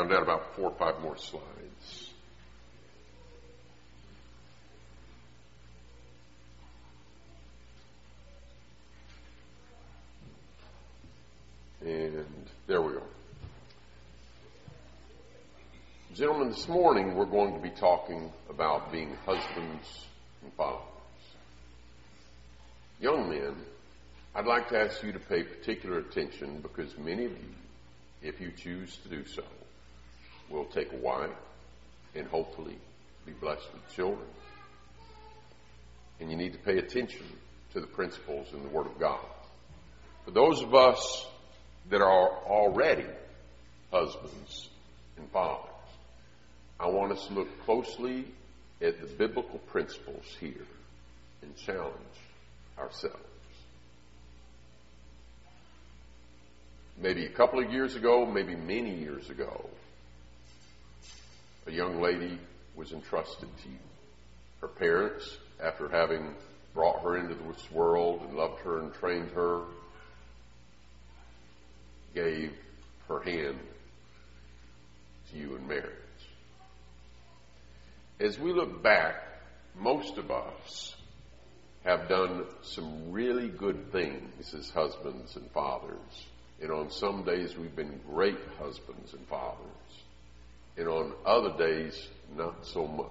down about 4 or 5 more slides. And there we go. Gentlemen, this morning we're going to be talking about being husbands and fathers. Young men, I'd like to ask you to pay particular attention because many of you, if you choose to do so, will take a wife and hopefully be blessed with children. And you need to pay attention to the principles in the Word of God. For those of us that are already husbands and fathers, I want us to look closely at the biblical principles here and challenge ourselves. Maybe a couple of years ago, maybe many years ago, a young lady was entrusted to you. Her parents, after having brought her into this world and loved her and trained her, gave her hand to you in marriage. As we look back, most of us have done some really good things as husbands and fathers. And on some days we've been great husbands and fathers. And on other days, not so much.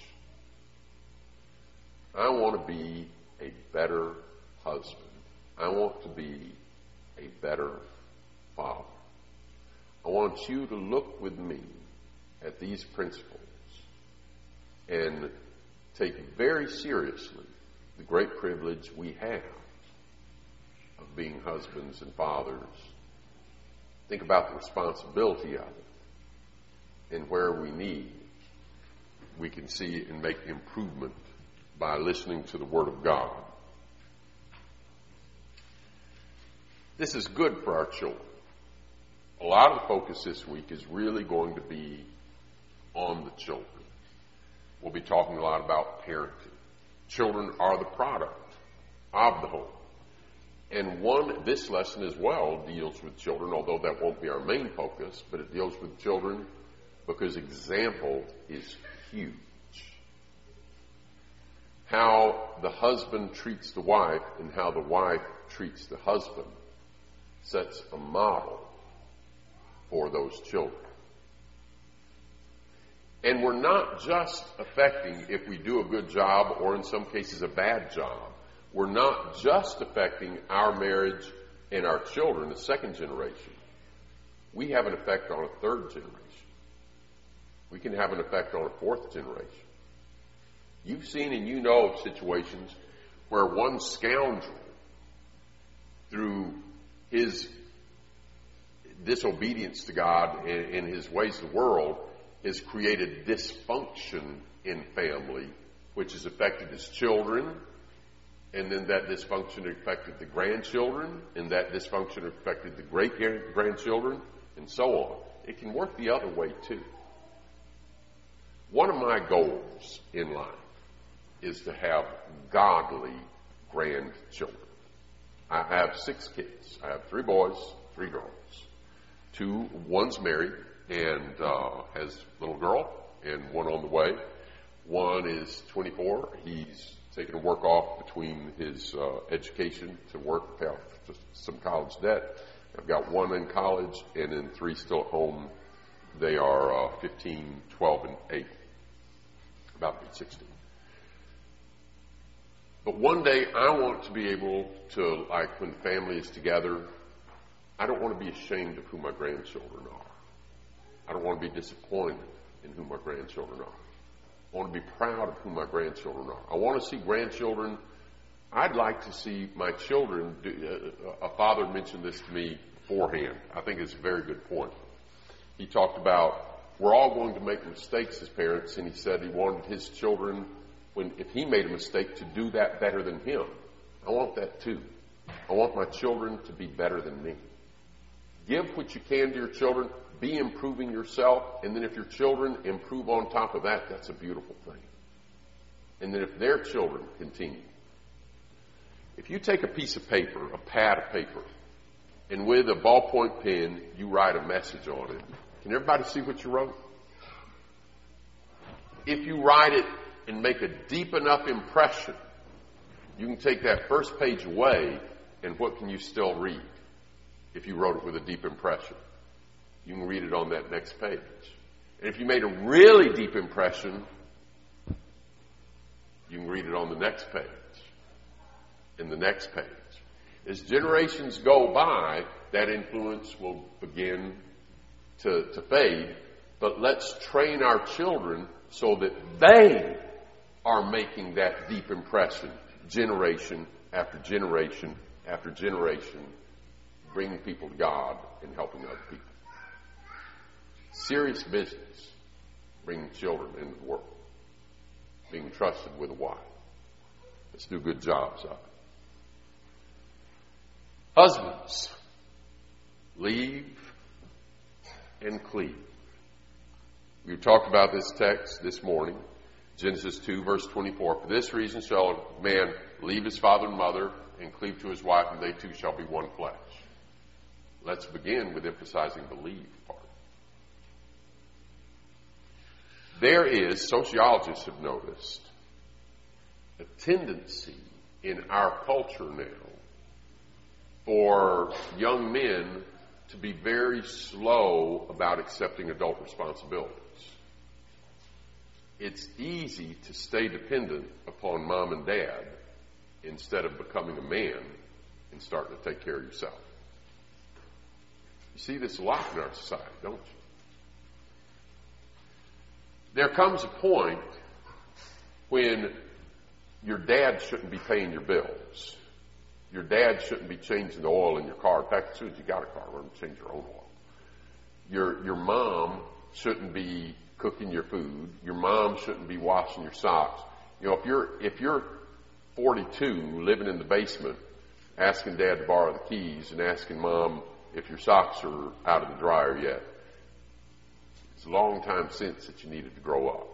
I want to be a better husband. I want to be a better father. I want you to look with me at these principles and take very seriously the great privilege we have of being husbands and fathers. Think about the responsibility of it and where we can see and make improvement by listening to the Word of God. This is good for our children. A lot of the focus this week is really going to be on the children. We'll be talking a lot about parenting. Children are the product of the home. And this lesson as well deals with children, although that won't be our main focus, but it deals with children because example is huge. How the husband treats the wife and how the wife treats the husband sets a model for those children. And we're not just affecting if we do a good job or in some cases a bad job. We're not just affecting our marriage and our children, the second generation. We have an effect on a third generation. We can have an effect on a fourth generation. You've seen and you know of situations where one scoundrel, through his disobedience to God and his ways of the world, has created dysfunction in family, which has affected his children, and then that dysfunction affected the grandchildren, and that dysfunction affected the great-grandchildren, and so on. It can work the other way, too. One of my goals in life is to have godly grandchildren. I have 6 kids. I have 3 boys, 3 girls. One's married and has a little girl, and one on the way. One is 24. He's taking a work off between his education to work, pay off some college debt. I've got 1 in college, and then 3 still at home. They are 15, 12, and 8. About to be 16. But one day I want to be able to, like when the family is together, I don't want to be ashamed of who my grandchildren are. I don't want to be disappointed in who my grandchildren are. I want to be proud of who my grandchildren are. I want to see grandchildren. I'd like to see my children a father mentioned this to me beforehand. I think it's a very good point. He talked about we're all going to make mistakes as parents, and he said he wanted his children, if he made a mistake, to do that better than him. I want that too. I want my children to be better than me. Give what you can to your children. Be improving yourself. And then if your children improve on top of that, that's a beautiful thing. And then if their children continue. If you take a piece of paper, a pad of paper, and with a ballpoint pen, you write a message on it, Can everybody see what you wrote? If you write it and make a deep enough impression, you can take that first page away, and what can you still read if you wrote it with a deep impression? You can read it on that next page. And if you made a really deep impression, you can read it on the next page and the next page. As generations go by, that influence will begin to fade, but let's train our children so that they are making that deep impression generation after generation after generation, bringing people to God and helping other people. Serious business, bringing children into the world, being trusted with a wife. Let's do good jobs of it. Husbands, leave and cleave. We talked about this text this morning, Genesis 2, verse 24. For this reason shall a man leave his father and mother and cleave to his wife, and they two shall be one flesh. Let's begin with emphasizing the leave part. There is, sociologists have noticed, a tendency in our culture now for young men to be very slow about accepting adult responsibilities. It's easy to stay dependent upon mom and dad instead of becoming a man and starting to take care of yourself. You see this a lot in our society, don't you? There comes a point when your dad shouldn't be paying your bills. Your dad shouldn't be changing the oil in your car. In fact, as soon as you got a car, run and change your own oil. Your mom shouldn't be cooking your food. Your mom shouldn't be washing your socks. You know, if you're 42, living in the basement, asking dad to borrow the keys and asking mom if your socks are out of the dryer yet, it's a long time since that you needed to grow up.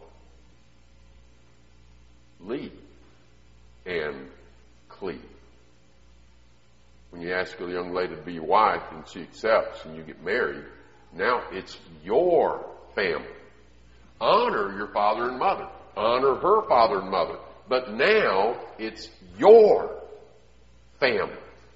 Leave and cleave. When you ask a young lady to be your wife and she accepts and you get married, now it's your family. Honor your father and mother. Honor her father and mother. But now it's your family.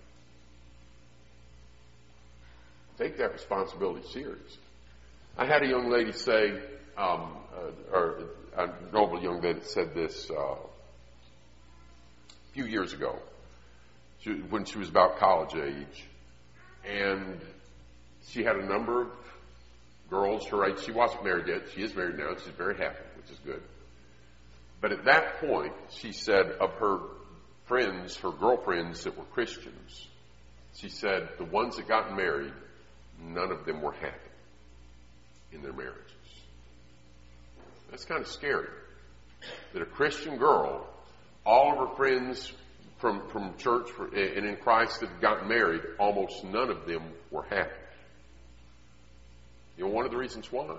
Take that responsibility seriously. I had a young lady say, or a noble young lady said this a few years ago, when she was about college age, and she had a number of girls her age. She wasn't married yet. She is married now. She's very happy, which is good. But at that point, she said of her friends, her girlfriends that were Christians, she said the ones that got married, none of them were happy in their marriages. That's kind of scary. That a Christian girl, all of her friends from church and in Christ that had gotten married, almost none of them were happy. You know, one of the reasons why?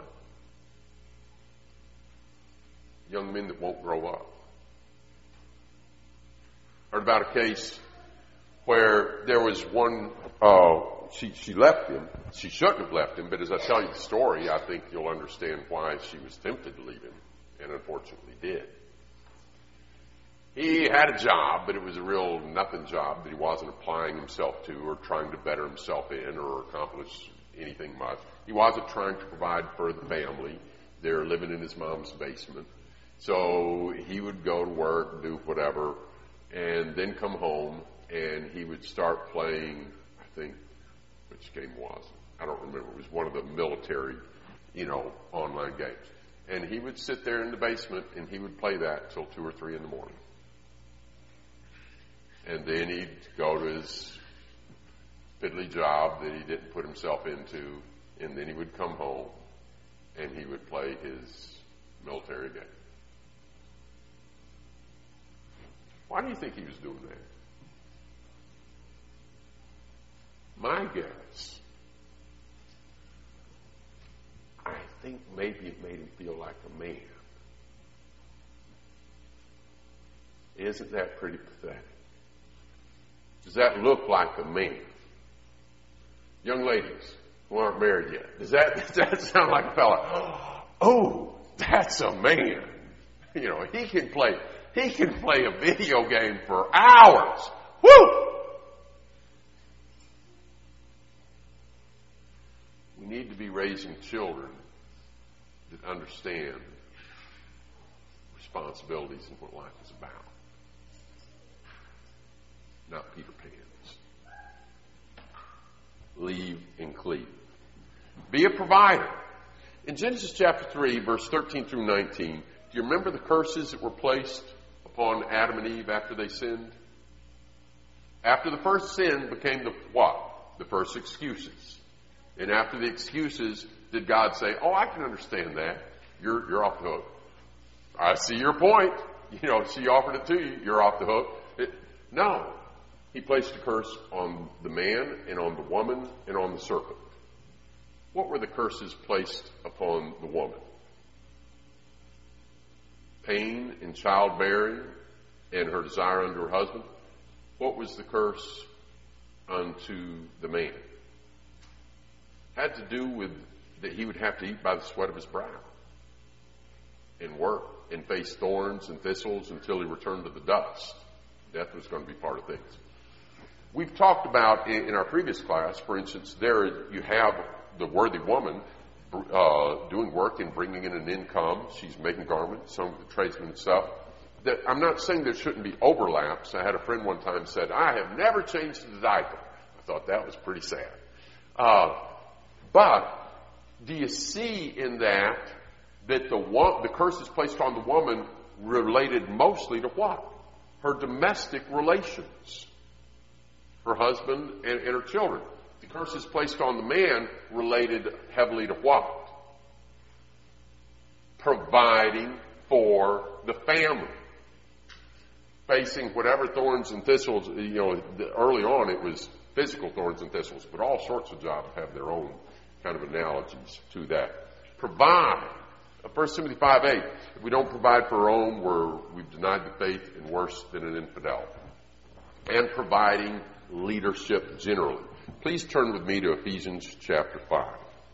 Young men that won't grow up. Heard about a case where there was one, she left him. She shouldn't have left him, but as I tell you the story, I think you'll understand why she was tempted to leave him, and unfortunately did. He had a job, but it was a real nothing job that he wasn't applying himself to or trying to better himself in or accomplish anything much. He wasn't trying to provide for the family. They're living in his mom's basement. So he would go to work, do whatever, and then come home, and he would start playing, I think, which game was it? I don't remember. It was one of the military, online games. And he would sit there in the basement, and he would play that till 2 or 3 in the morning. And then he'd go to his fiddly job that he didn't put himself into, and then he would come home, and he would play his military game. Why do you think he was doing that? My guess, I think maybe it made him feel like a man. Isn't that pretty pathetic? Does that look like a man? Young ladies, who aren't married yet. Does that sound like a fella? Oh, that's a man. You know, he can play a video game for hours. Woo! We need to be raising children that understand responsibilities and what life is about. Not Peter Pans. Leave and cleave. Be a provider. In Genesis chapter 3, verse 13 through 19, do you remember the curses that were placed upon Adam and Eve after they sinned? After the first sin became the what? The first excuses. And after the excuses, did God say, oh, I can understand that. You're off the hook. I see your point. You know, she offered it to you. You're off the hook. No. He placed a curse on the man and on the woman and on the serpent. What were the curses placed upon the woman? Pain in childbearing and her desire unto her husband. What was the curse unto the man? Had to do with that he would have to eat by the sweat of his brow and work and face thorns and thistles until he returned to the dust. Death was going to be part of things. We've talked about in our previous class, for instance, there you have the worthy woman doing work and bringing in an income. She's making garments, some of the tradesmen and stuff. That I'm not saying there shouldn't be overlaps. I had a friend one time said, I have never changed the diaper. I thought that was pretty sad. But do you see in that the curse is placed on the woman related mostly to what? Her domestic relations. Her husband and her children. The curse is placed on the man related heavily to what? Providing for the family. Facing whatever thorns and thistles, you know, early on it was physical thorns and thistles, but all sorts of jobs have their own kind of analogies to that. Provide. 1 Timothy 5:8. If we don't provide for our own, we've denied the faith and worse than an infidel. And providing leadership generally. Please turn with me to Ephesians chapter 5.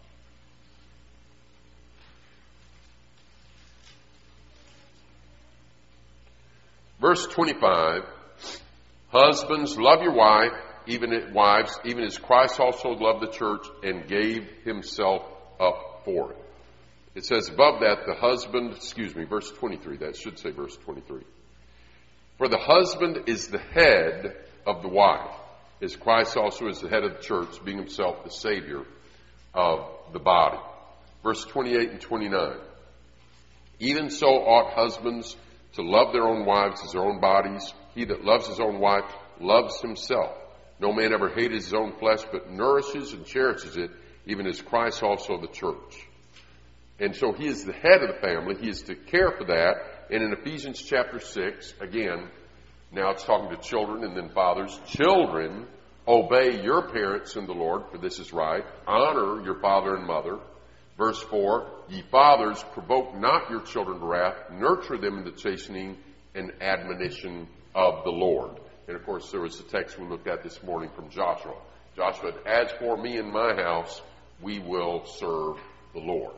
Verse 25, husbands, love your wife, even as Christ also loved the church and gave himself up for it. It says above that, verse 23. That should say verse 23. For the husband is the head of the wife, as Christ also is the head of the church, being himself the Savior of the body. Verse 28 and 29. Even so ought husbands to love their own wives as their own bodies. He that loves his own wife loves himself. No man ever hated his own flesh, but nourishes and cherishes it, even as Christ also the church. And so he is the head of the family. He is to care for that. And in Ephesians chapter 6, again, now it's talking to children and then fathers. Children, obey your parents in the Lord, for this is right. Honor your father and mother. Verse 4, ye fathers, provoke not your children to wrath, nurture them in the chastening and admonition of the Lord. And of course, there was the text we looked at this morning from Joshua. Joshua, as for me and my house, we will serve the Lord.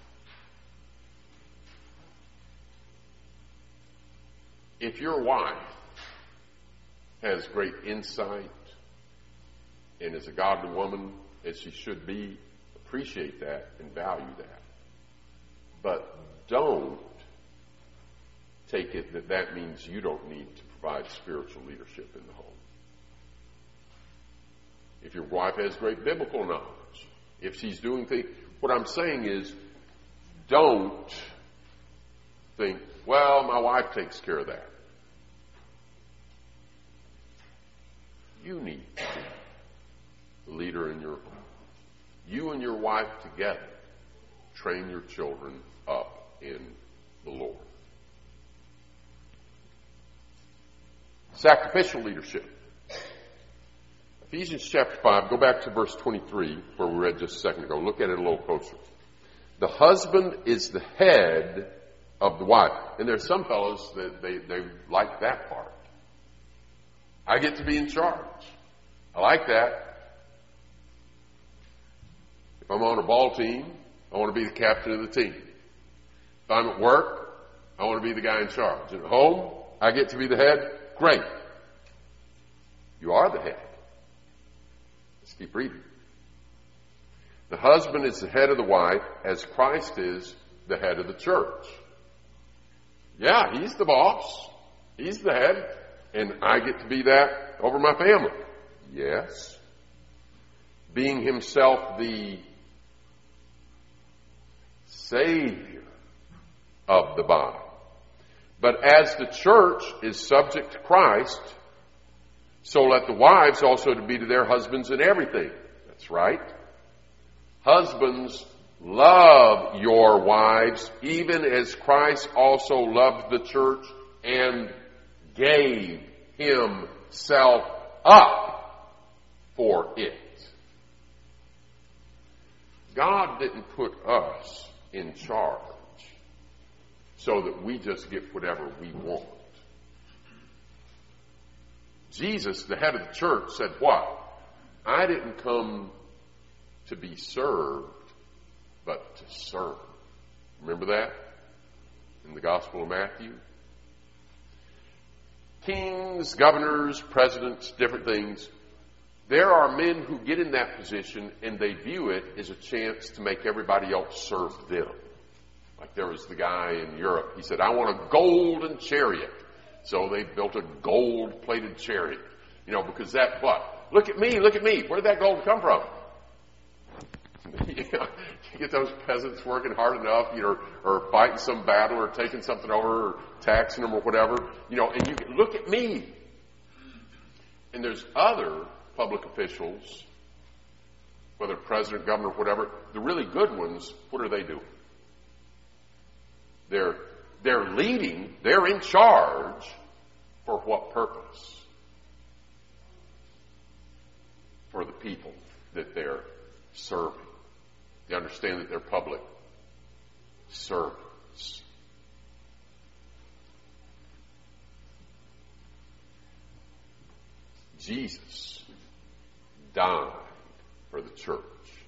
If your wife has great insight and is a godly woman, as she should be, appreciate that and value that. But don't take it that means you don't need to provide spiritual leadership in the home. If your wife has great biblical knowledge, if she's doing things, what I'm saying is don't think, well, my wife takes care of that. You need to be the leader in your home. You and your wife together train your children up in the Lord. Sacrificial leadership. Ephesians chapter 5, go back to verse 23, where we read just a second ago. Look at it a little closer. The husband is the head of the wife. And there's some fellows that they like that part. I get to be in charge. I like that. If I'm on a ball team, I want to be the captain of the team. If I'm at work, I want to be the guy in charge. At home, I get to be the head. Great. You are the head. Let's keep reading. The husband is the head of the wife, as Christ is the head of the church. Yeah, he's the boss. He's the head. And I get to be that over my family. Yes. Being himself the Savior of the body. But as the church is subject to Christ, so let the wives also to be to their husbands in everything. That's right. Husbands, love your wives, even as Christ also loved the church and gave himself up for it. God didn't put us in charge so that we just get whatever we want. Jesus, the head of the church, said what? I didn't come to be served, but to serve. Remember that in the Gospel of Matthew? Kings, governors, presidents, different things. There are men who get in that position and they view it as a chance to make everybody else serve them. Like there was the guy in Europe. He said, I want a golden chariot. So they built a gold-plated chariot. Because that, what? Look at me, look at me. Where did that gold come from? You get those peasants working hard enough, or fighting some battle, or taking something over, or taxing them, or whatever. And you can, look at me. And there's other public officials, whether president, governor, whatever, the really good ones, what are they doing? They're leading, they're in charge. For what purpose? For the people that they're serving. They understand that they're public servants. Jesus died for the church,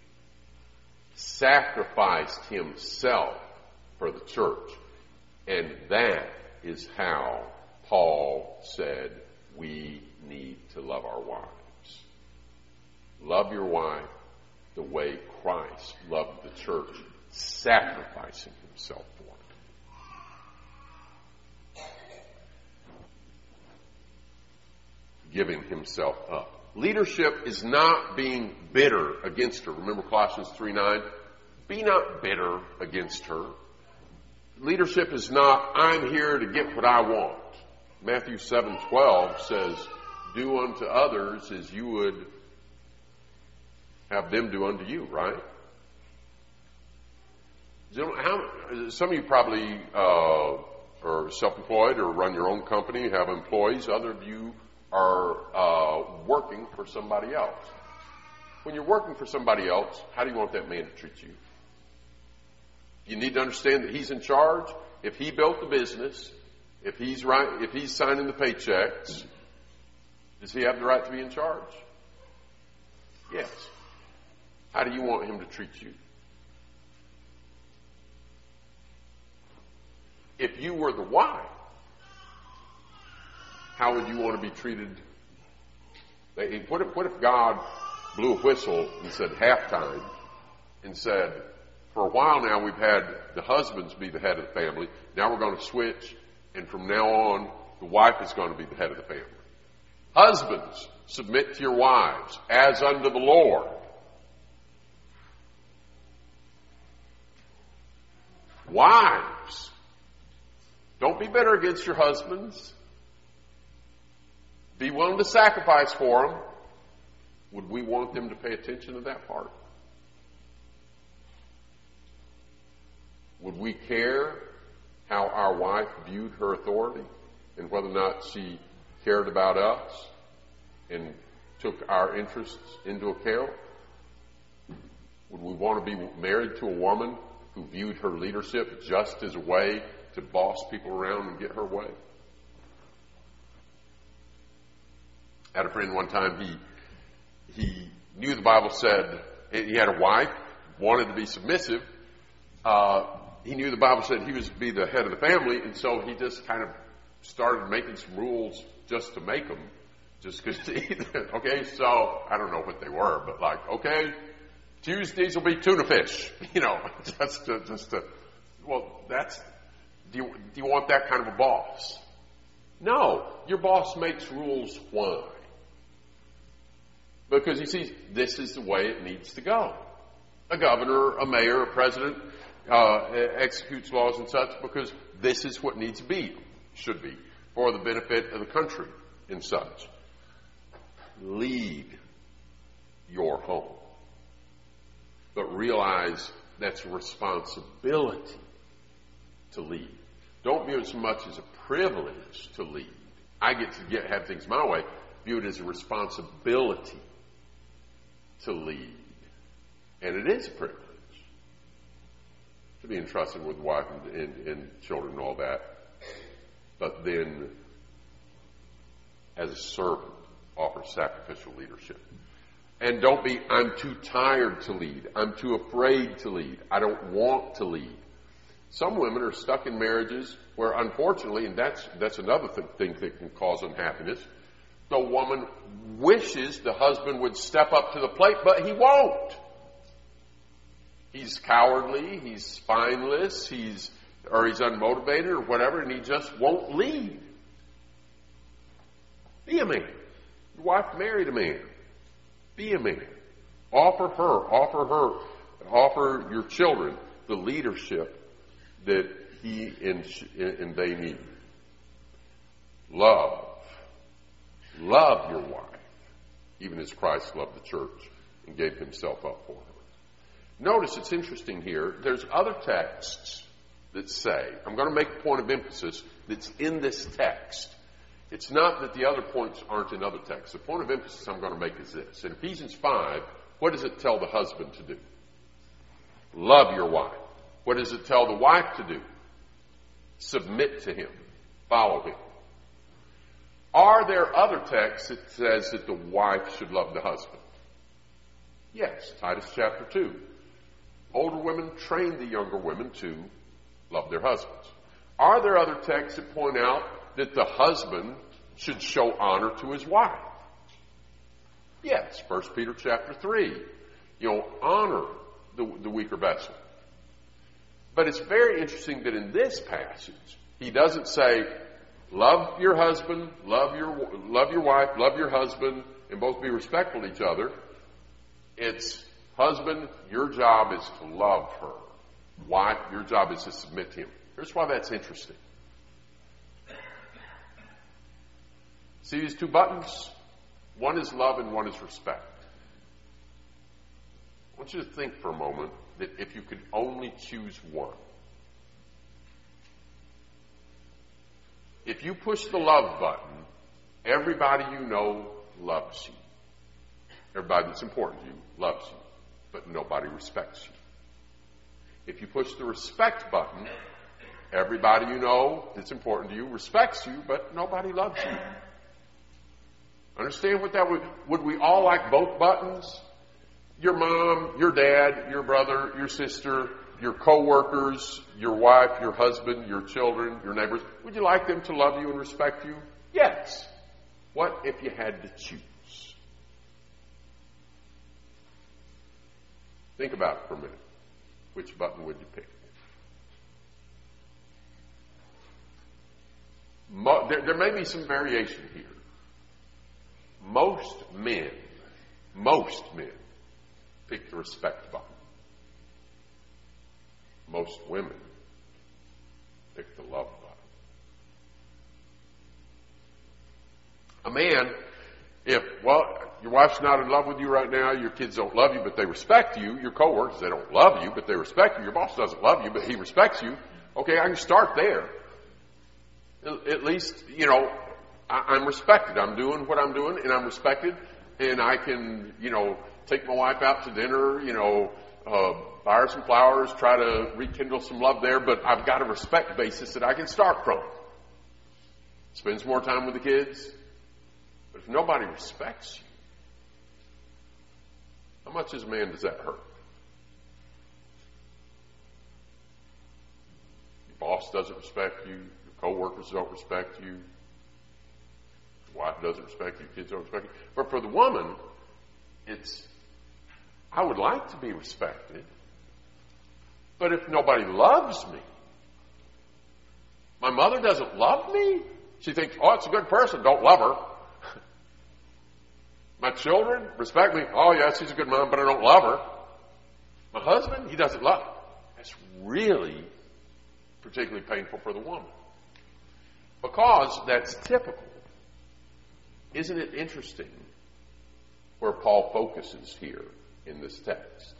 sacrificed himself for the church, and that is how Paul said we need to love our wives. Love your wife the way Christ loved the church, sacrificing himself for it. Giving himself up. Leadership is not being bitter against her. Remember Colossians 3:9? Be not bitter against her. Leadership is not, I'm here to get what I want. Matthew 7:12 says, do unto others as you would have them do unto you, right? Some of you probably are self-employed or run your own company, have employees. Other of you are working for somebody else. When you're working for somebody else, how do you want that man to treat you? You need to understand that he's in charge. If he built the business, if he's signing the paychecks, does he have the right to be in charge? Yes. How do you want him to treat you? If you were the wife, how would you want to be treated? What if God blew a whistle and said halftime and said, for a while now we've had the husbands be the head of the family. Now we're going to switch, and from now on the wife is going to be the head of the family. Husbands, submit to your wives as unto the Lord. Wives, don't be bitter against your husbands. Be willing to sacrifice for them. Would we want them to pay attention to that part? Would we care how our wife viewed her authority and whether or not she cared about us and took our interests into account? Would we want to be married to a woman who viewed her leadership just as a way to boss people around and get her way? I had a friend one time, he knew the Bible said, he had a wife, wanted to be submissive. He knew the Bible said he was to be the head of the family, and so he just kind of started making some rules just to make them, just because. Okay, so I don't know what they were, but like, okay, Tuesdays will be tuna fish, just to. Well, that's. Do you want that kind of a boss? No, your boss makes rules. Why? Because he sees this is the way it needs to go. A governor, a mayor, a president executes laws and such because this is what needs to be, should be, for the benefit of the country and such. Lead your home. But realize that's a responsibility to lead. Don't view it so much as a privilege to lead. I get to have things my way. View it as a responsibility to lead. And it is a privilege to be entrusted with wife and children and all that. But then, as a servant, offer sacrificial leadership. And don't be, I'm too tired to lead. I'm too afraid to lead. I don't want to lead. Some women are stuck in marriages where, unfortunately, and that's another thing that can cause unhappiness, the woman wishes the husband would step up to the plate, but he won't. He's cowardly, he's spineless, he's unmotivated or whatever, and he just won't lead. Be a man. Your wife married a man. Be a man. Offer your children the leadership that he and they need. Love your wife, even as Christ loved the church and gave himself up for her. Notice it's interesting here. There's other texts that say, I'm going to make a point of emphasis that's in this text. It's not that the other points aren't in other texts. The point of emphasis I'm going to make is this. In Ephesians 5, what does it tell the husband to do? Love your wife. What does it tell the wife to do? Submit to him. Follow him. Are there other texts that says that the wife should love the husband? Yes, Titus chapter 2. Older women train the younger women to love their husbands. Are there other texts that point out that the husband should show honor to his wife? Yes, 1 Peter chapter 3. Honor the weaker vessel. But it's very interesting that in this passage, he doesn't say, love your husband, love your wife, love your husband, and both be respectful to each other. It's, husband, your job is to love her. Wife, your job is to submit to him. Here's why that's interesting. See these two buttons? One is love and one is respect. I want you to think for a moment that if you could only choose one. If you push the love button, everybody you know loves you. Everybody that's important to you loves you, but nobody respects you. If you push the respect button, everybody you know that's important to you respects you, but nobody loves you. Understand what that would we all like both buttons? Your mom, your dad, your brother, your sister, your co-workers, your wife, your husband, your children, your neighbors. Would you like them to love you and respect you? Yes. What if you had to choose? Think about it for a minute. Which button would you pick? There may be some variation here. Most men pick the respect button. Most women pick the love button. A man, your wife's not in love with you right now, your kids don't love you, but they respect you, your coworkers, they don't love you, but they respect you, your boss doesn't love you, but he respects you, okay, I can start there. At least, I'm respected. I'm doing what I'm doing, and I'm respected, and I can, take my wife out to dinner, buy her some flowers, try to rekindle some love there, but I've got a respect basis that I can start from. Spends more time with the kids. But if nobody respects you, how much as a man does that hurt? boss doesn't respect you, your coworkers don't respect you, your wife doesn't respect you, your kids don't respect you. But for the woman, it's, I would like to be respected, but if nobody loves me, my mother doesn't love me, she thinks, oh, it's a good person, don't love her. My children respect me, oh yeah, she's a good mom, but I don't love her. My husband, he doesn't love her. That's really particularly painful for the woman. Because that's typical. Isn't it interesting where Paul focuses here in this text?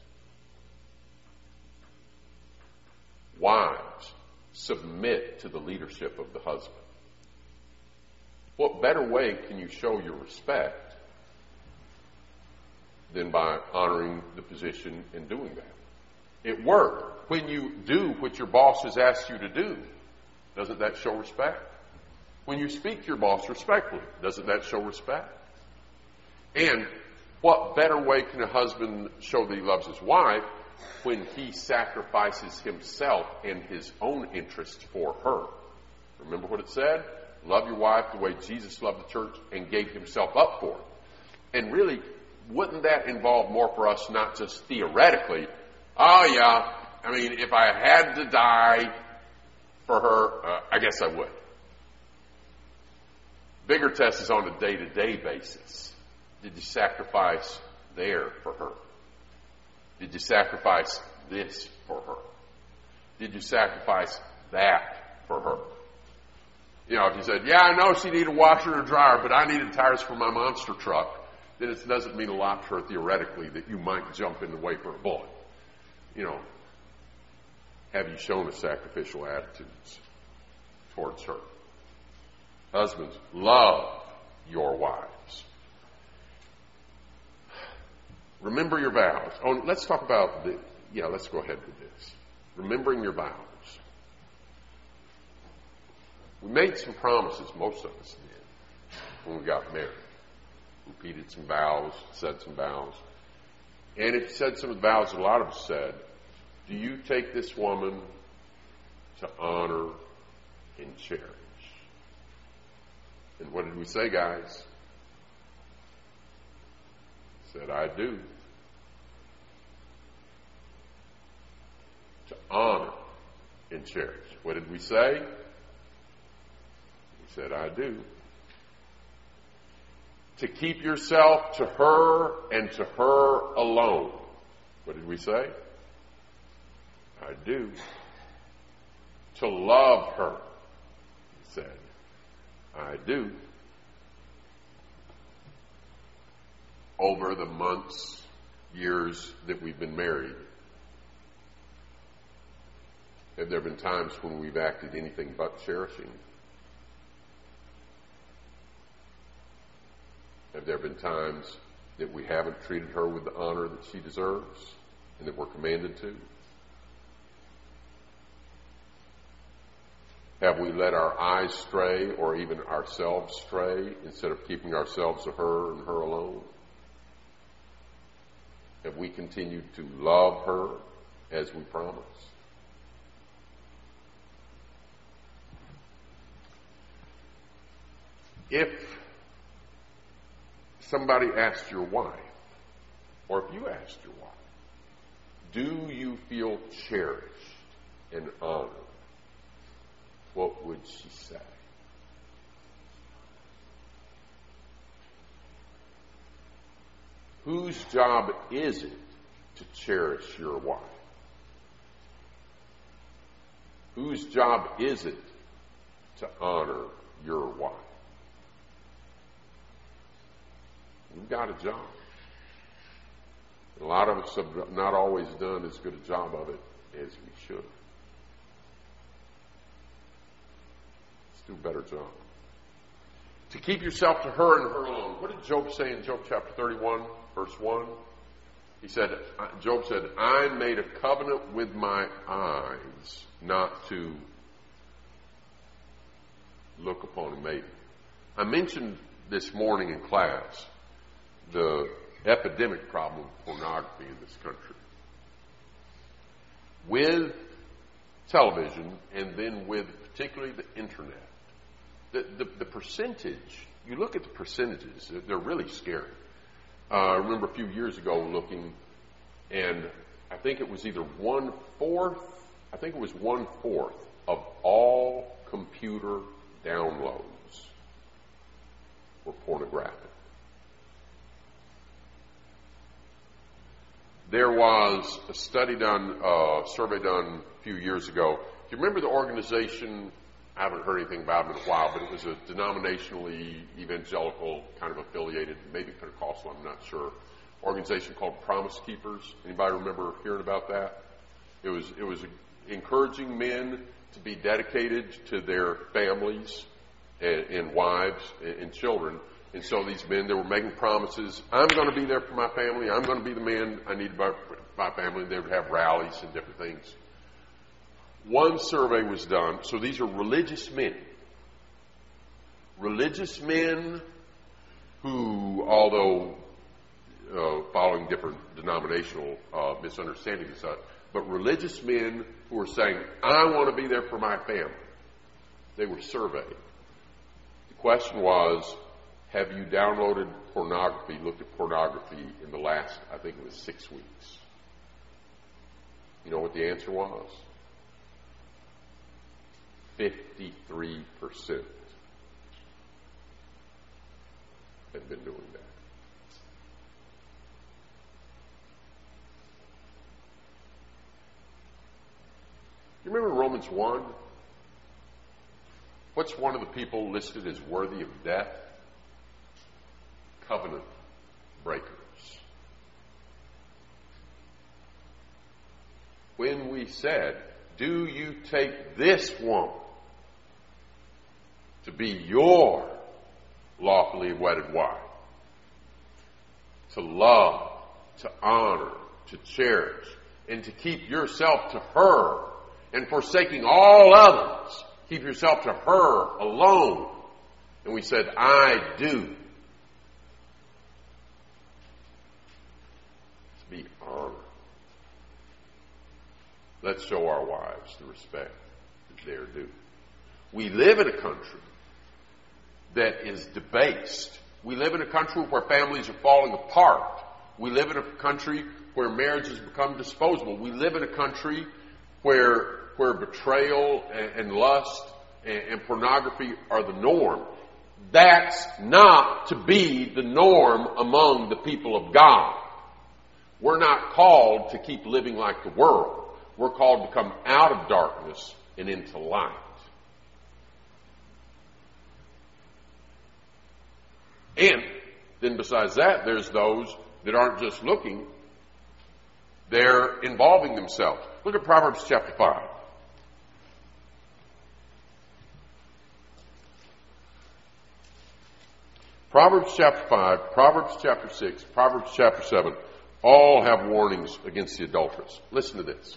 Wives, submit to the leadership of the husband. What better way can you show your respect than by honoring the position and doing that? At work, when you do what your boss has asked you to do, doesn't that show respect? When you speak to your boss respectfully, doesn't that show respect? And what better way can a husband show that he loves his wife when he sacrifices himself and his own interest for her? Remember what it said? Love your wife the way Jesus loved the church and gave himself up for it. And really, wouldn't that involve more for us, not just theoretically, oh yeah, I mean, if I had to die for her, I guess I would. Bigger test is on a day-to-day basis. Did you sacrifice there for her? Did you sacrifice this for her? Did you sacrifice that for her? You know, if you said, yeah, I know she needed a washer and a dryer, but I needed tires for my monster truck, then it doesn't mean a lot to her theoretically that you might jump in the way for a bullet. You know, have you shown a sacrificial attitudes towards her? Husbands, love your wives. Remember your vows. Oh, let's talk about let's go ahead with this. Remembering your vows. We made some promises, most of us did, when we got married. Repeated some vows, said some vows. And if you said some of the vows that a lot of us said, do you take this woman to honor and cherish? And what did we say, guys? Said, I do. To honor and cherish. What did we say? We said, I do. To keep yourself to her and to her alone. What did we say? I do. To love her. He said, I do. Over the months, years that we've been married, have there been times when we've acted anything but cherishing? Have there been times that we haven't treated her with the honor that she deserves and that we're commanded to? Have we let our eyes stray or even ourselves stray instead of keeping ourselves to her and her alone? Have we continued to love her as we promised? If somebody asked your wife, or if you asked your wife, do you feel cherished and honored? What would she say? Whose job is it to cherish your wife? Whose job is it to honor your wife? We've got a job. And a lot of us have not always done as good a job of it as we should. Let's do a better job. To keep yourself to her and her alone. What did Job say in Job chapter 31, verse 1? Job said, I made a covenant with my eyes not to look upon a maiden. I mentioned this morning in class the epidemic problem of pornography in this country. With television, and then with particularly the internet. The percentage, you look at the percentages, they're really scary. I remember a few years ago looking, and I think it was either 1/4 of all computer downloads were pornographic. There was a survey done a few years ago. Do you remember the organization? I haven't heard anything about it in a while, but it was a denominationally evangelical kind of affiliated, maybe Pentecostal, I'm not sure, organization called Promise Keepers. Anybody remember hearing about that? It was encouraging men to be dedicated to their families and wives and children. And so these men, they were making promises. I'm going to be there for my family. I'm going to be the man I need for my family. They would have rallies and different things. One survey was done. So these are religious men. Religious men who, although following different denominational misunderstandings and such, but religious men who are saying, I want to be there for my family. They were surveyed. The question was, have you downloaded pornography, looked at pornography in the last, I think it was 6 weeks? You know what the answer was? 53% have been doing that. You remember Romans 1? What's one of the people listed as worthy of death? Covenant breakers. When we said, do you take this woman to be your lawfully wedded wife, to love, to honor, to cherish, and to keep yourself to her, and forsaking all others, keep yourself to her alone. And we said, I do. To be honored. Let's show our wives the respect that they are due. We live in a country that is debased. We live in a country where families are falling apart. We live in a country where marriages become disposable. We live in a country where betrayal and lust and pornography are the norm. That's not to be the norm among the people of God. We're not called to keep living like the world. We're called to come out of darkness and into light. And then besides that, there's those that aren't just looking, they're involving themselves. Look at Proverbs chapter 5. Proverbs chapter 5, Proverbs chapter 6, Proverbs chapter 7, all have warnings against the adulteress. Listen to this.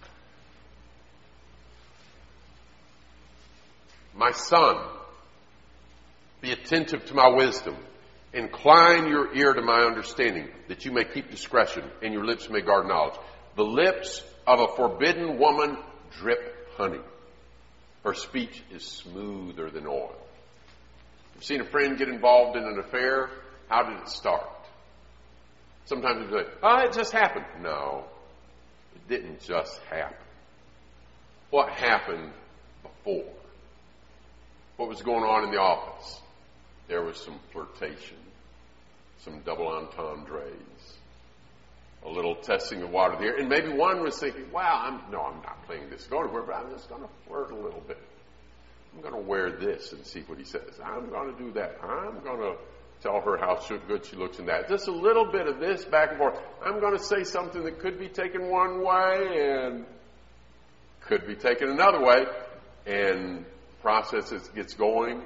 My son, be attentive to my wisdom. Incline your ear to my understanding, that you may keep discretion, and your lips may guard knowledge. The lips of a forbidden woman drip honey. Her speech is smoother than oil. You've seen a friend get involved in an affair? How did it start? Sometimes we say, it just happened. No, it didn't just happen. What happened before? What was going on in the office? There was some flirtation, some double entendres, a little testing the water there. And maybe one was thinking, wow, I'm not playing this going anywhere, but I'm just going to flirt a little bit. I'm going to wear this and see what he says. I'm going to do that. I'm going to tell her how good she looks in that. Just a little bit of this back and forth. I'm going to say something that could be taken one way and could be taken another way. And process gets going.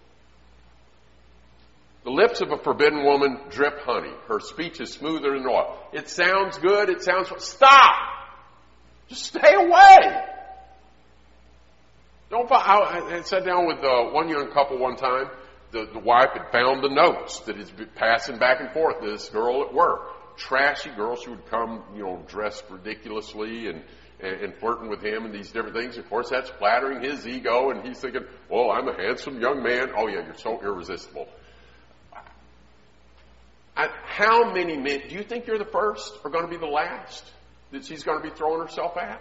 The lips of a forbidden woman drip honey. Her speech is smoother than oil. It sounds good. It sounds... Stop! Just stay away! I sat down with one young couple one time. The wife had found the notes that has been passing back and forth. This girl at work, trashy girl, she would come, dressed ridiculously, and and flirting with him and these different things. Of course, that's flattering his ego, and he's thinking, well, I'm a handsome young man. Oh, yeah, you're so irresistible. How many men, do you think you're the first or going to be the last that she's going to be throwing herself at?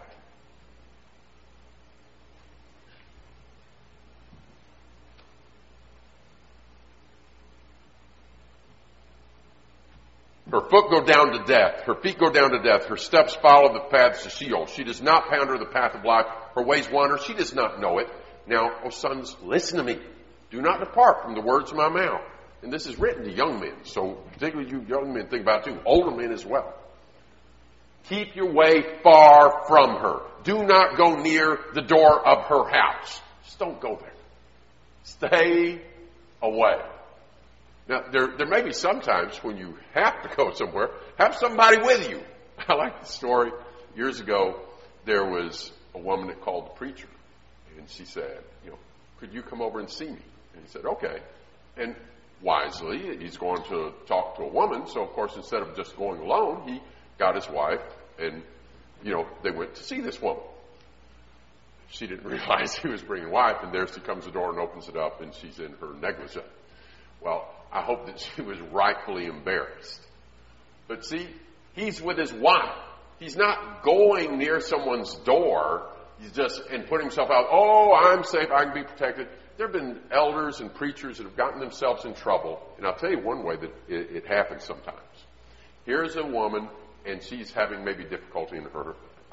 Her foot go down to death. Her feet go down to death. Her steps follow the paths to Sheol. She does not ponder the path of life. Her ways wander. She does not know it. Now, O sons, listen to me. Do not depart from the words of my mouth. And this is written to young men. So particularly you young men think about it too. Older men as well. Keep your way far from her. Do not go near the door of her house. Just don't go there. Stay away. Now, there may be some times when you have to go somewhere, have somebody with you. I like the story. Years ago, there was a woman that called the preacher, and she said, could you come over and see me? And he said, okay. And wisely, he's going to talk to a woman, so of course, instead of just going alone, he got his wife, and, they went to see this woman. She didn't realize he was bringing a wife, and there she comes to the door and opens it up, and she's in her negligee. Well, I hope that she was rightfully embarrassed. But see, he's with his wife. He's not going near someone's door. He's just, and putting himself out, oh, I'm safe, I can be protected. There have been elders and preachers that have gotten themselves in trouble. And I'll tell you one way that it happens sometimes. Here's a woman, and she's having maybe difficulty in her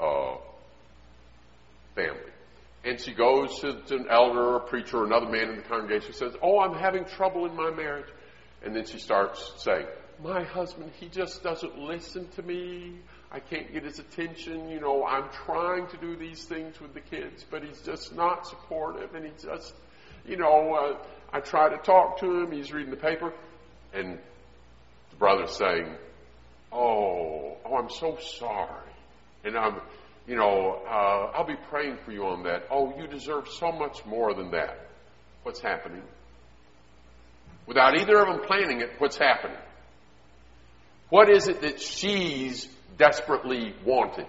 family. And she goes to an elder or a preacher or another man in the congregation and says, oh, I'm having trouble in my marriage. And then she starts saying, my husband, he just doesn't listen to me. I can't get his attention. I'm trying to do these things with the kids, but he's just not supportive. And he just, I try to talk to him. He's reading the paper. And the brother's saying, oh, I'm so sorry. And I'll be praying for you on that. Oh, you deserve so much more than that. What's happening? Without either of them planning it, what's happening? What is it that she's desperately wanting?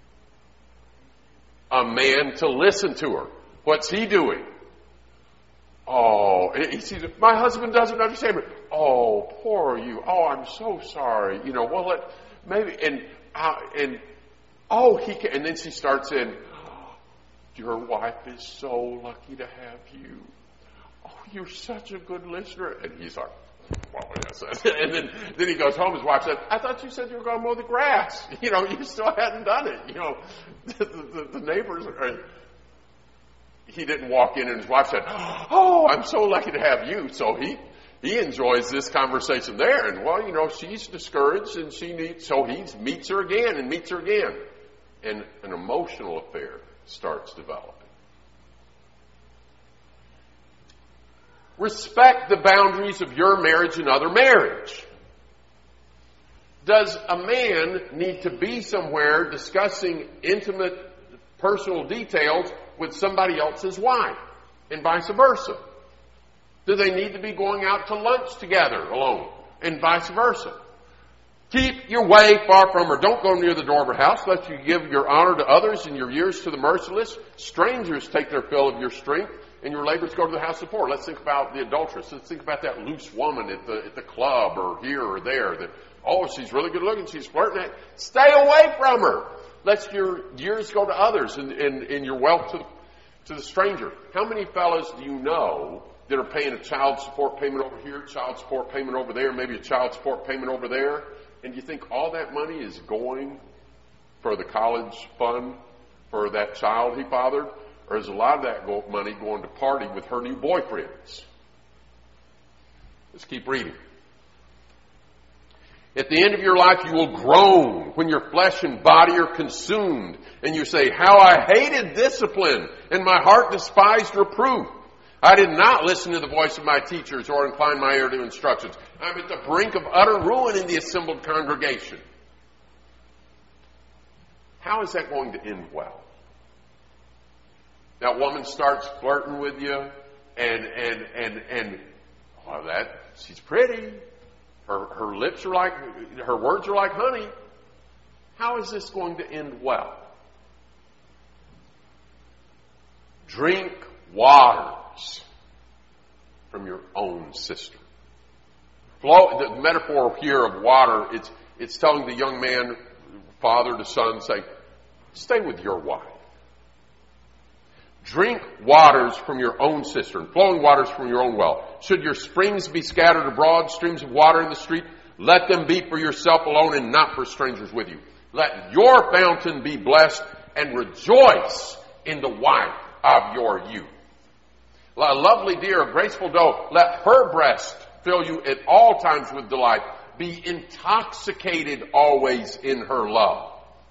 A man to listen to her. What's he doing? Oh, he sees, my husband doesn't understand me. Oh, poor you. Oh, I'm so sorry. Maybe, and then she starts in, your wife is so lucky to have you. Oh, you're such a good listener. And he's like, well, yes. And then he goes home. His wife said, I thought you said you were going to mow the grass. You still hadn't done it. The neighbors are... He didn't walk in, and his wife said, oh, I'm so lucky to have you. So he enjoys this conversation there. And, she's discouraged, and he meets her again and meets her again. And an emotional affair starts developing. Respect the boundaries of your marriage and other marriage. Does a man need to be somewhere discussing intimate personal details with somebody else's wife, and vice versa? Do they need to be going out to lunch together alone, and vice versa? Keep your way far from her. Don't go near the door of her house, lest you give your honor to others and your years to the merciless. Strangers take their fill of your strength, and your labors go to the house of the poor. Let's think about the adulteress. Let's think about that loose woman at the club or here or there. That, she's really good looking. She's flirting. Stay away from her. Let your years go to others and your wealth to the stranger. How many fellas do you know that are paying a child support payment over here, child support payment over there, maybe a child support payment over there? And you think all that money is going for the college fund for that child he fathered? Or is a lot of that money going to party with her new boyfriends? Let's keep reading. At the end of your life, you will groan when your flesh and body are consumed. And you say, how I hated discipline, and my heart despised reproof. I did not listen to the voice of my teachers or incline my ear to instructions. I'm at the brink of utter ruin in the assembled congregation. How is that going to end well? That woman starts flirting with you, and she's pretty. Her lips are like, her words are like honey. How is this going to end well? Drink waters from your own cistern. The metaphor here of water, it's telling the young man, father to son, saying, stay with your wife. Drink waters from your own cistern, flowing waters from your own well. Should your springs be scattered abroad, streams of water in the street, let them be for yourself alone and not for strangers with you. Let your fountain be blessed and rejoice in the wife of your youth. A lovely deer, a graceful doe, let her breast fill you at all times with delight. Be intoxicated always in her love.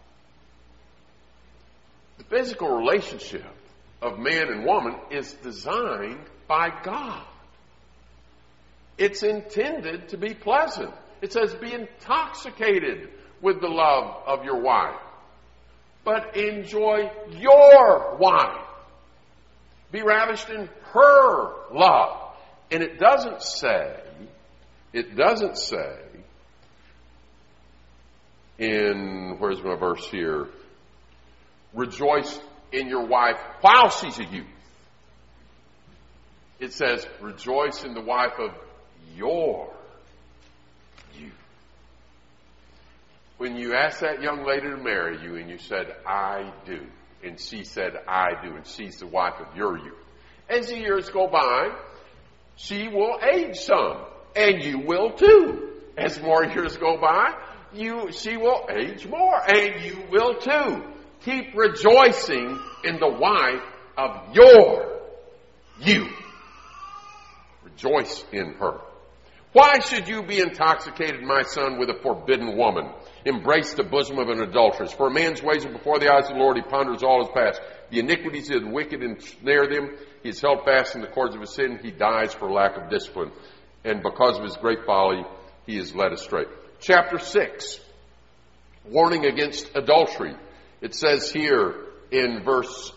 The physical relationship of man and woman is designed by God. It's intended to be pleasant. It says be intoxicated with the love of your wife. But enjoy your wife. Be ravished in her love. And it doesn't say in, where's my verse here? Rejoice in your wife while she's a youth. It says, rejoice in the wife of your youth. When you asked that young lady to marry you and you said, I do, and she said, I do, and she's the wife of your youth. As the years go by, she will age some, and you will too. As more years go by, she will age more, and you will too. Keep rejoicing in the wife of your youth. Rejoice in her. Why should you be intoxicated, my son, with a forbidden woman? Embrace the bosom of an adulteress. For a man's ways are before the eyes of the Lord. He ponders all his past. The iniquities of the wicked ensnare them. He is held fast in the cords of his sin. He dies for lack of discipline. And because of his great folly, he is led astray. Chapter 6. Warning against adultery. It says here in verse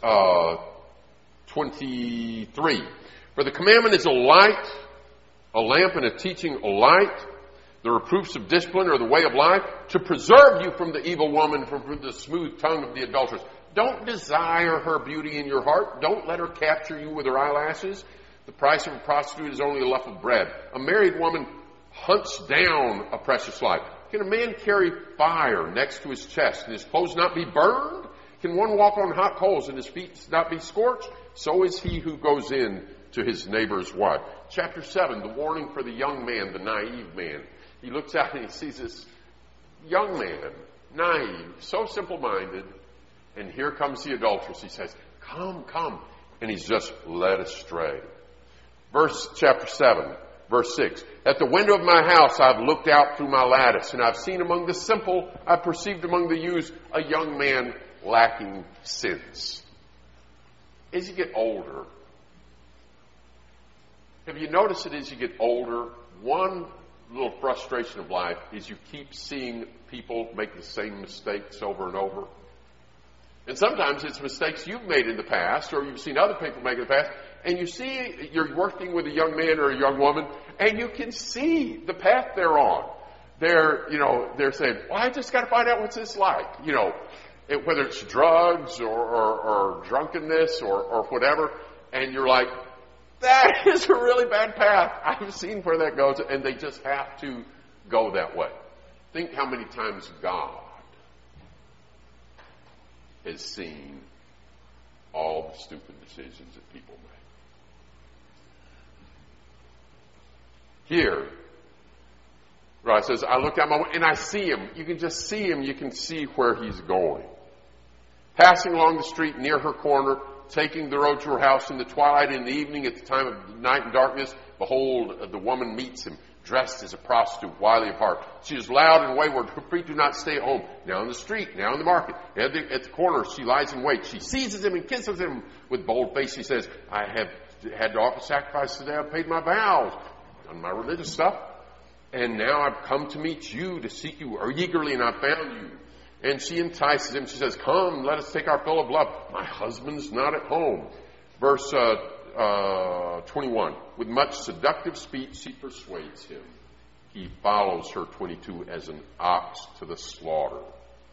23. For the commandment is a light, a lamp, and a teaching a light. The reproofs of discipline are the way of life, to preserve you from the evil woman, from the smooth tongue of the adulteress. Don't desire her beauty in your heart. Don't let her capture you with her eyelashes. The price of a prostitute is only a loaf of bread. A married woman hunts down a precious life. Can a man carry fire next to his chest and his clothes not be burned? Can one walk on hot coals and his feet not be scorched? So is he who goes in to his neighbor's wife. Chapter 7, the warning for the young man, the naive man. He looks out and he sees this young man, naive, so simple-minded, and here comes the adulteress. He says, come, come. And he's just led astray. Chapter 7, verse 6. At the window of my house I've looked out through my lattice, and I've seen among the simple, I've perceived among the youths, a young man lacking sense. As you get older, have you noticed that as you get older, one little frustration of life is you keep seeing people make the same mistakes over and over? And sometimes it's mistakes you've made in the past, or you've seen other people make in the past, and you see you're working with a young man or a young woman, and you can see the path they're on. They're saying, well, I just got to find out what's this like. Whether it's drugs or drunkenness or whatever, and you're like, that is a really bad path. I've seen where that goes, and they just have to go that way. Think how many times God has seen all the stupid decisions that people make. Here, God says, I look out my window and I see him. You can just see him. You can see where he's going. Passing along the street near her corner, taking the road to her house in the twilight, in the evening, at the time of night and darkness, behold, the woman meets him, dressed as a prostitute, wily of heart. She is loud and wayward. Her feet do not stay at home. Now in the street, now in the market. At the corner, she lies in wait. She seizes him and kisses him. With bold face, she says, I have had to offer sacrifice today. I've paid my vows, done my religious stuff. And now I've come to meet you, to seek you eagerly, and I've found you. And she entices him. She says, come, let us take our fill of love. My husband's not at home. Verse 21. With much seductive speech, she persuades him. He follows her, 22, as an ox to the slaughter,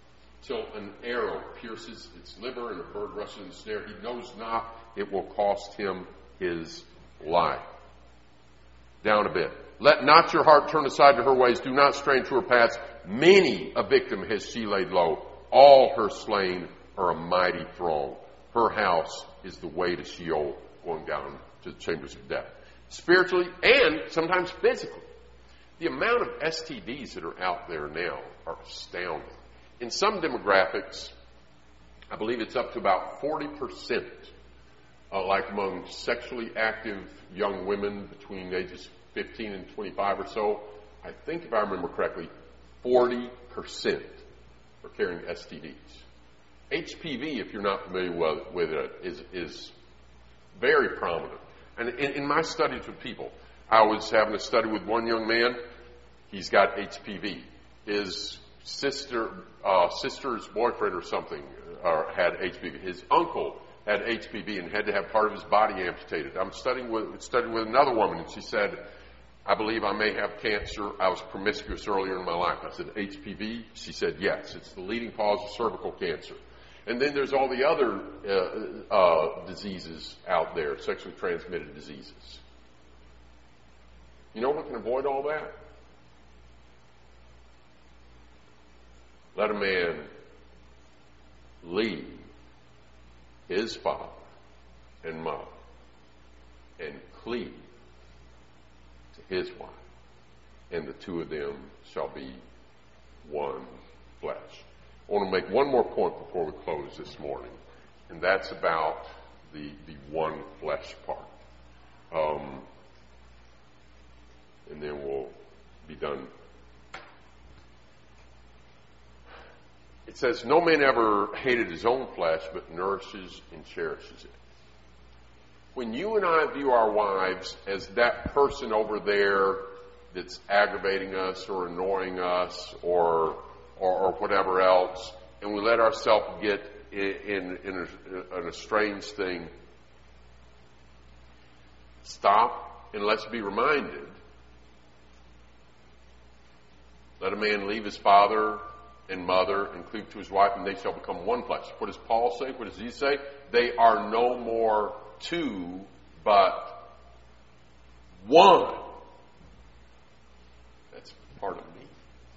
till an arrow pierces its liver and a bird rushes in the snare. He knows not it will cost him his life. Down a bit. Let not your heart turn aside to her ways. Do not strain to her paths. Many a victim has she laid low. All her slain are a mighty throng. Her house is the way to Sheol, going down to the chambers of death. Spiritually and sometimes physically. The amount of STDs that are out there now are astounding. In some demographics, I believe it's up to about 40%, like among sexually active young women between ages 15 and 25 or so. I think, if I remember correctly, 40% are carrying STDs. HPV, if you're not familiar with it, is very prominent. And in my studies with people, I was having a study with one young man. He's got HPV. His sister's boyfriend or something had HPV. His uncle had HPV and had to have part of his body amputated. I'm studying with another woman, and she said, I believe I may have cancer. I was promiscuous earlier in my life. I said, HPV? She said, yes. It's the leading cause of cervical cancer. And then there's all the other diseases out there, sexually transmitted diseases. You know what can avoid all that? Let a man leave his father and mother and cleave to his wife, and the two of them shall be one flesh. I want to make one more point before we close this morning, and that's about the one flesh part. And then we'll be done. It says, no man ever hated his own flesh, but nourishes and cherishes it. When you and I view our wives as that person over there that's aggravating us or annoying us or whatever else, and we let ourselves get in a strange thing, stop and let's be reminded. Let a man leave his father and mother and cleave to his wife, and they shall become one flesh. What does Paul say? What does he say? They are no more two, but one. That's part of me.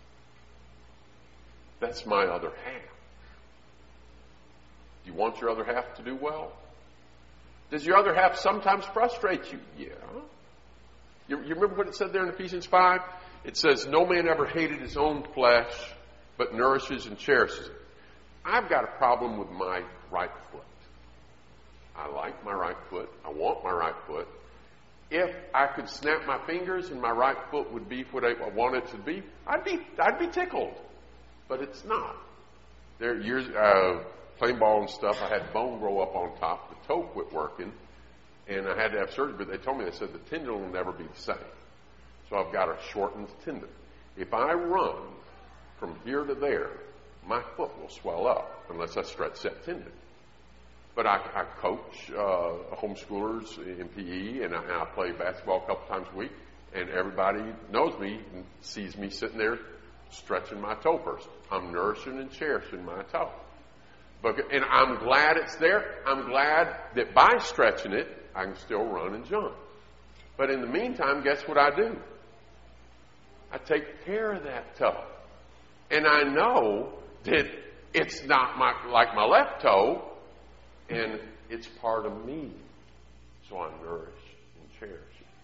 That's my other half. Do you want your other half to do well? Does your other half sometimes frustrate you? Yeah. You remember what it said there in Ephesians 5? It says, no man ever hated his own flesh, but nourishes and cherishes it. I've got a problem with my right foot. I like my right foot. I want my right foot. If I could snap my fingers and my right foot would be what I want it to be, I'd be tickled. But it's not. There are years playing ball and stuff. I had bone grow up on top. The toe quit working, and I had to have surgery. But they told me, they said the tendon will never be the same. So I've got a shortened tendon. If I run from here to there, my foot will swell up unless I stretch that tendon. But I coach homeschoolers in PE, and I play basketball a couple times a week, and everybody knows me and sees me sitting there stretching my toe first. I'm nourishing and cherishing my toe. And I'm glad it's there. I'm glad that by stretching it, I can still run and jump. But in the meantime, guess what I do? I take care of that toe. And I know that it's not like my left toe, and it's part of me. So I nourish and cherish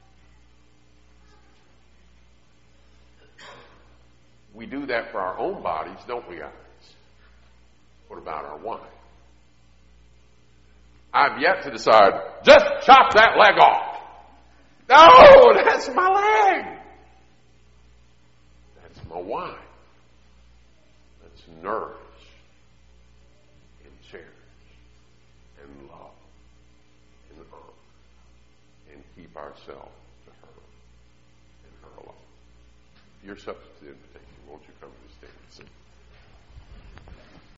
it. We do that for our own bodies, don't we, guys? What about our wife? I've yet to decide, just chop that leg off. No, that's my leg. That's my wife. Let's nourish and cherish and love and honor and keep ourselves to her and her alone. If you're subject to the invitation, won't you come to the stand and sing?